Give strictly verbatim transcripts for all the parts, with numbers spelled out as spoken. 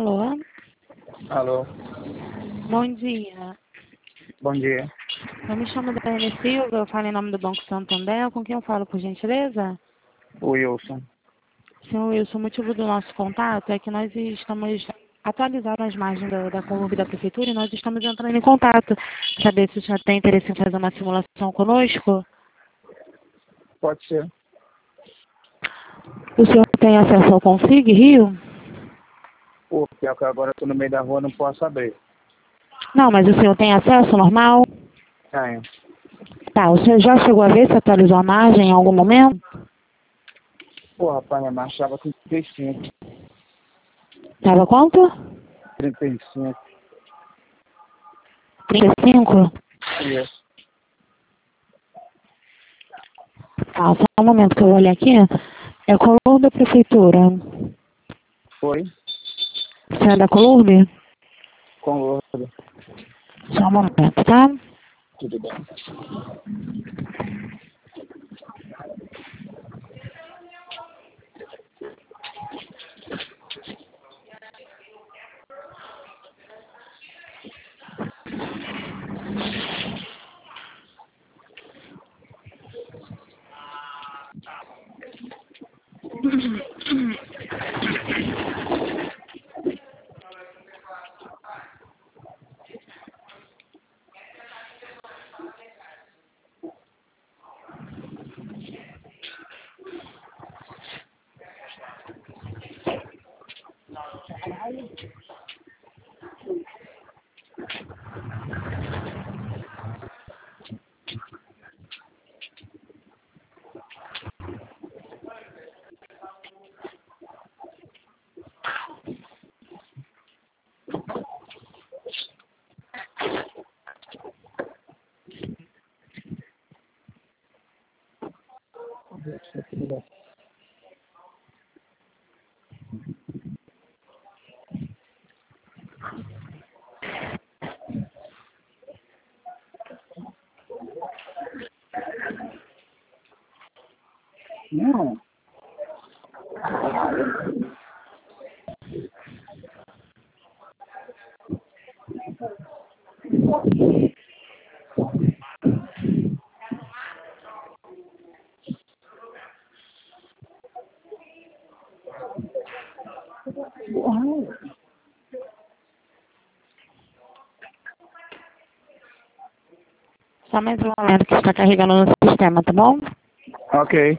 Alô? Alô, Bom dia. bom dia. Eu me chamo Daiane Silva, eu falo em nome do Banco Santander. Com quem eu falo, por gentileza? O Wilson. Senhor Wilson, o motivo do nosso contato é que nós estamos atualizando as margens da, da Columbi da Prefeitura e nós estamos entrando em contato para saber se o senhor tem interesse em fazer uma simulação conosco. Pode ser. O senhor tem acesso ao Config Rio? Pô, pior que agora eu tô no meio da rua, não posso abrir. Não, mas o senhor tem acesso normal? Tenho. Tá, o senhor já chegou a ver se atualizou a margem em algum momento? Pô, rapaz, minha marcha estava com trinta e cinco. Tava quanto? trinta e cinco. trinta e cinco? Isso. Tá, só um momento que eu vou olhar aqui. É Colombo da Prefeitura. Foi? Você é da Colombo? Com outro. Só um momento, tá? Tudo bem. Não. Só mais um momento que está carregando no sistema, tá bom? Ok.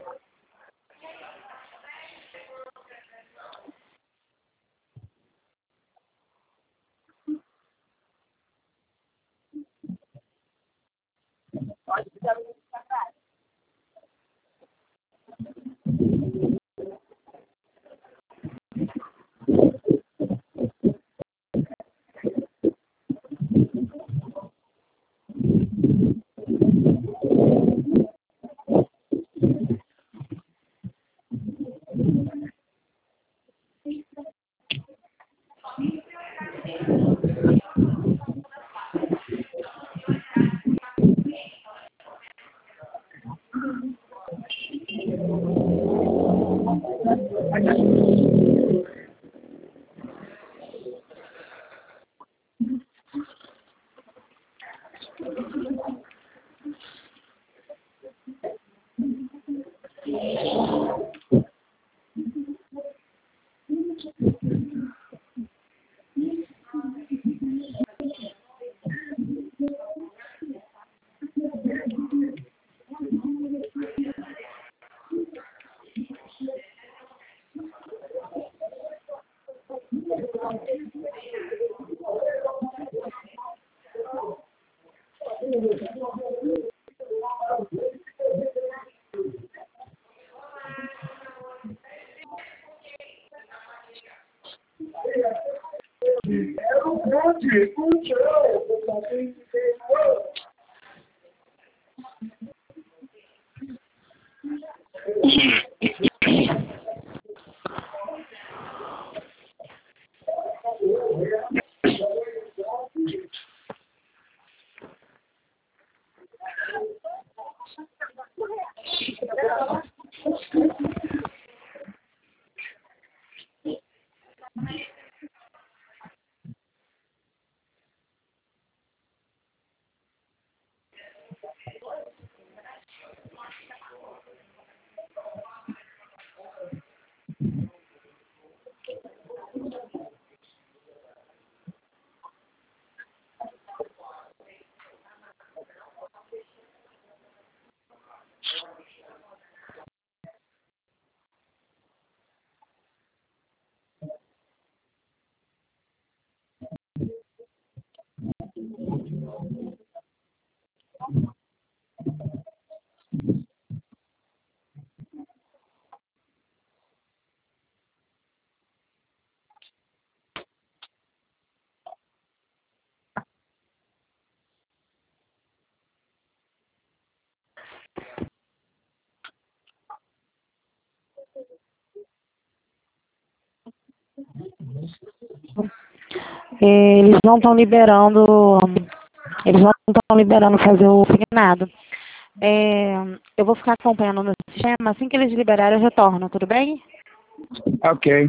Eles não estão liberando, eles não estão liberando fazer o signado. É, eu vou ficar acompanhando no sistema, assim que eles liberarem eu retorno, tudo bem? Ok.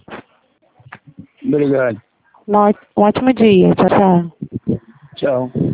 Obrigado. Um ótimo dia, tchau, tchau. Tchau.